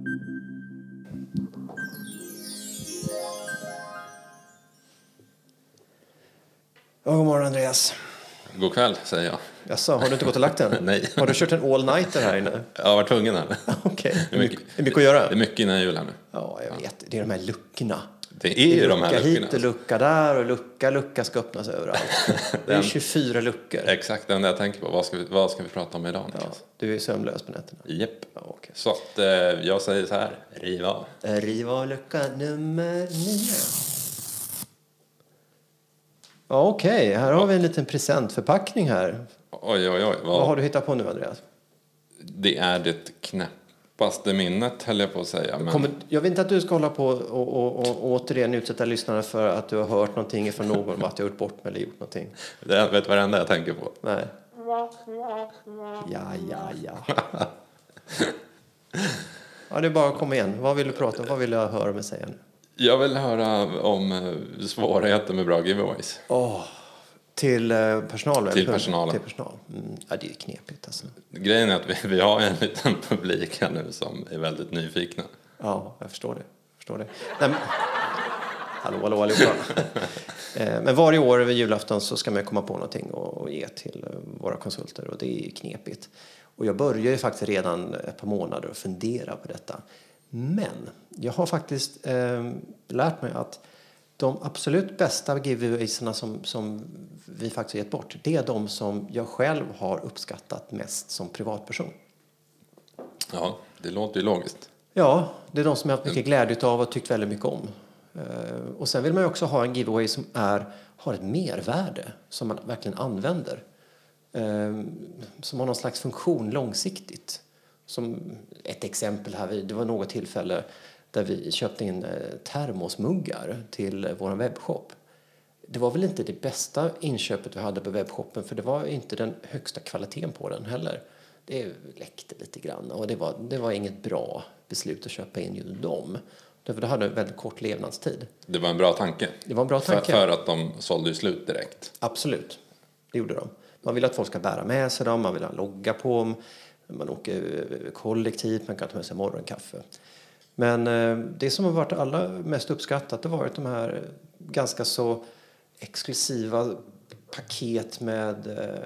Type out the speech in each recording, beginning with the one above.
God morgon, Andreas. God kväll, säger jag. Jaså, har du inte gått och lagt den? Nej. Har du kört en all-nighter här inne? Jag har varit tvungen här. Okej. Det är mycket att göra. Det är mycket innan jul här nu. Ja, jag vet. Det är de här luckorna. Det är ju de här luckorna. Lucka hit och lucka där och lucka ska öppnas överallt. Det är 24 luckor. Exakt, den där jag tänker på. Vad ska vi prata om idag? Ja, du är sömnlös på nätterna. Japp. Ja, okay. Så att jag säger så här, riv av. Riv av lucka nummer 9. Ja, okej. Här har vi en liten presentförpackning här. Oj. Vad har du hittat på nu, Andreas? Det är det knäppaste minnet, höll jag på att säga. Men... Jag vet inte att du ska hålla på och återigen utsätta lyssnarna för att du har hört någonting från någon om att du har gjort bort mig eller gjort någonting. Det vet vad det enda jag tänker på. Nej. Ja. Ja, det är bara att komma igen. Vad vill du prata om? Vad vill jag höra mig säga nu? Jag vill höra om svårigheter med bra giveaways. Till personalen? Till personalen. Till personal. Ja, det är ju knepigt alltså. Grejen är att vi har en liten publik här nu som är väldigt nyfikna. Ja, jag förstår det. Nej, men... Hallå allihopa. Men varje år över julafton så ska man komma på någonting och ge till våra konsulter. Och det är knepigt. Och jag börjar ju faktiskt redan ett par månader att fundera på detta. Men jag har faktiskt lärt mig att de absolut bästa giveawaysarna som vi faktiskt har gett bort, det är de som jag själv har uppskattat mest som privatperson. Ja, det låter ju logiskt. Ja, det är de som jag har haft mycket glädje av och tyckt väldigt mycket om. Och sen vill man ju också ha en giveaway som har ett mervärde som man verkligen använder. Som har någon slags funktion långsiktigt. Som ett exempel här, det var något tillfälle där vi köpte in termosmuggar till vår webbshop. Det var väl inte det bästa inköpet vi hade på webbshoppen, för det var inte den högsta kvaliteten på den heller. Det läckte lite grann och det var inget bra beslut att köpa in just dem. Därför det hade en väldigt kort levnadstid. Det var en bra tanke. Det var en bra tanke. För att de sålde ju slut direkt. Absolut, det gjorde de. Man vill att folk ska bära med sig dem, man vill ha en logga på dem. Man åker kollektivt, man kan ta med sig morgonkaffe. Men det som har varit allra mest uppskattat, det har varit de här ganska så exklusiva paket med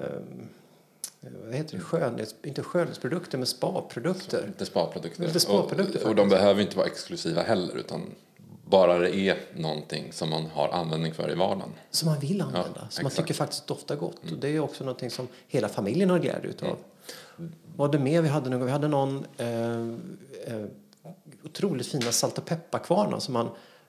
vad heter det? Inte skönhetsprodukter, men spaprodukter. Inte spaprodukter. Inte spaprodukter och de behöver inte vara exklusiva heller, utan bara det är någonting som man har användning för i vardagen. Som man vill använda, som man tycker faktiskt doftar gott. Och det är också någonting som hela familjen har glädje utav. Vad det mer vi hade? Vi hade någon otroligt fina salt- och pepparkvarnar som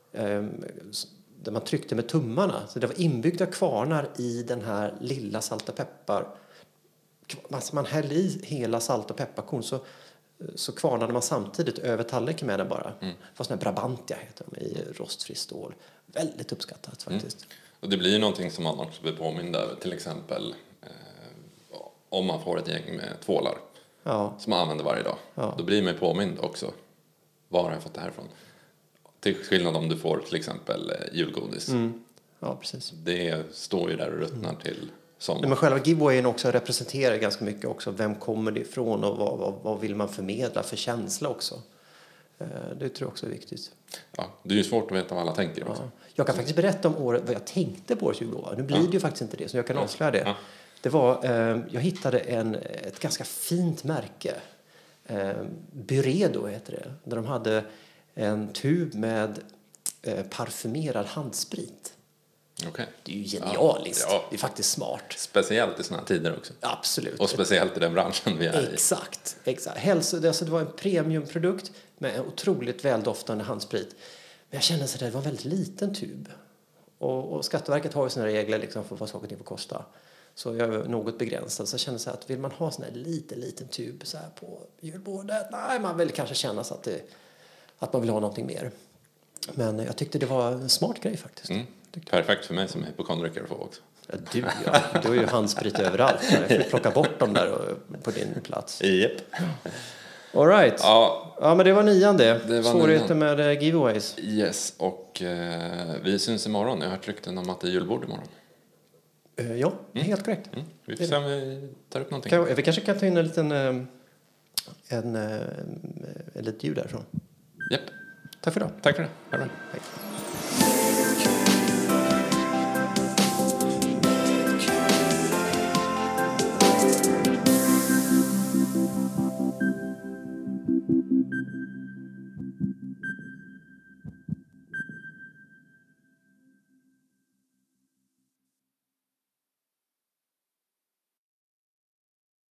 där man tryckte med tummarna. Så det var inbyggda kvarnar i den här lilla salt- och peppar. Alltså man hällde i hela salt- och pepparkorn så kvarnade man samtidigt över tallriken med den bara. Fast sån här Brabantia heter de, i rostfri stål. Väldigt uppskattat faktiskt. Och det blir ju någonting som man också blir påmind över. Till exempel om man får ett gäng med tvålar som man använder varje dag. Ja. Då blir man påmind också. Var har jag fått det här ifrån? Till skillnad om du får till exempel julgodis. Ja, precis. Det står ju där och ruttnar till sommar. Men själva giveawayen också representerar ganska mycket också. Vem kommer det ifrån och vad vill man förmedla för känsla också? Det tror jag också är viktigt. Ja, det är ju svårt att veta vad alla tänker också. Jag kan faktiskt berätta om året, vad jag tänkte på 20 år. Nu blir det ju faktiskt inte det, så jag kan avslöja det. Det var, jag hittade ett ganska fint märke. Byredo heter det. Där de hade en tub med parfymerad handsprit. Okay. Det är ju genialiskt. Ja. Det är faktiskt smart. Speciellt i såna här tider också. Absolut. Och speciellt i den branschen vi är i. Exakt. Det var en premiumprodukt med en otroligt väldoftande handsprit. Men jag kände att det var en väldigt liten tub. Och Skatteverket har ju sina regler liksom för vad saker och ting får kosta. Så jag är något begränsad. Så jag kände så att vill man ha sån här liten tub så här på julbordet? Nej, man vill kanske känna så att man vill ha någonting mer. Men jag tyckte det var en smart grej faktiskt. Perfekt för mig som är hypokondriker att få också. Ja, du har ju handsprit överallt. Jag får plocka bort dem där på din plats. Japp. All right. Ja, men det var 9:e. Svårigheter med giveaways. Yes, och vi syns imorgon. Jag har hört rykten om att det är julbord imorgon. Ja, helt korrekt. Vi får se om vi tar upp någonting. Vi kanske kan ta in en liten ljud därifrån. Japp. Tack för idag. Tack för det. Bye. Hej.